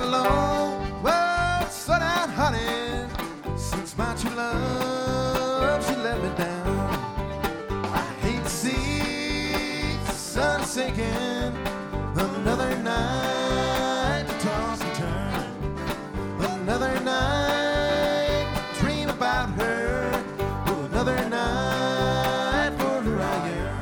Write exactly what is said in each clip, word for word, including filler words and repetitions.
alone. Well, slow down, honey. Since my true love, she let me down. I hate to see the sun sinking. Another night to toss and turn. Another night to dream about her. Oh, another night for her I yearn.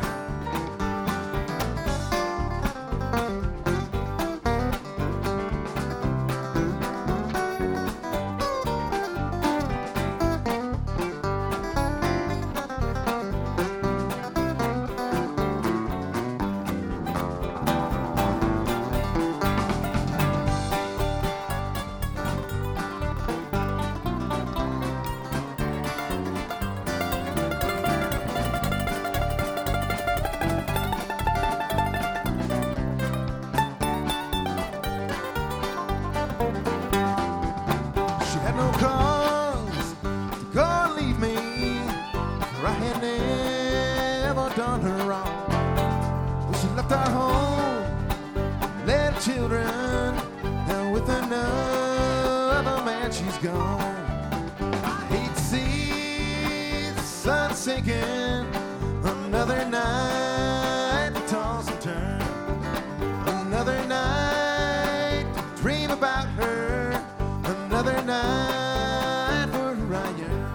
Children, and with another man she's gone. I hate to see the sun sinking. Another night to toss and turn. Another night to dream about her. Another night for her I yearn.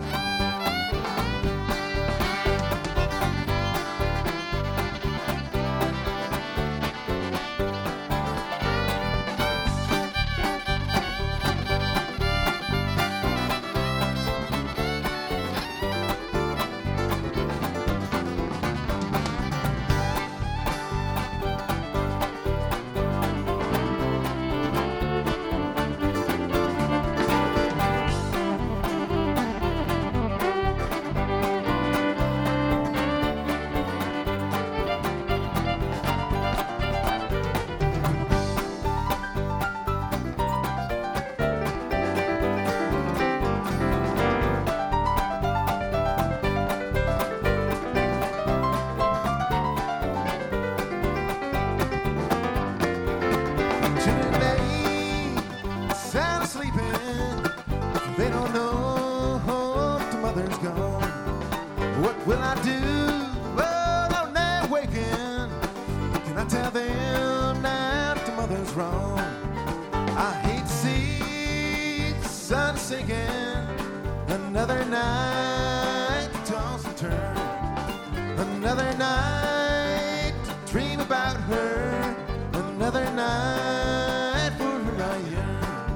What will I do? Well, I'm now waking. Can I tell them that the mother's wrong? I hate to see the sun sinking. Another night to toss and turn. Another night to dream about her. Another night for her I yearn.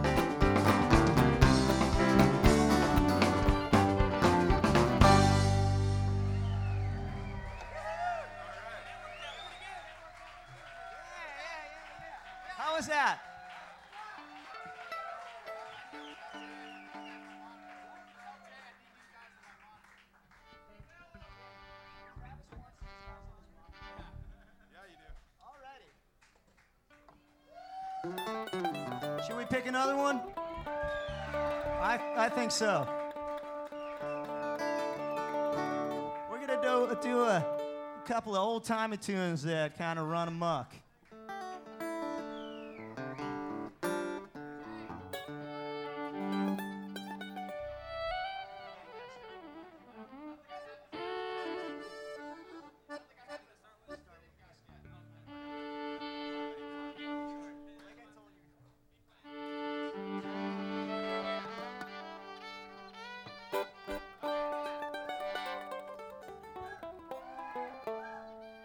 How was that? Should we pick another one? I I think so. We're gonna do do a couple of old timey tunes that kind of run amok.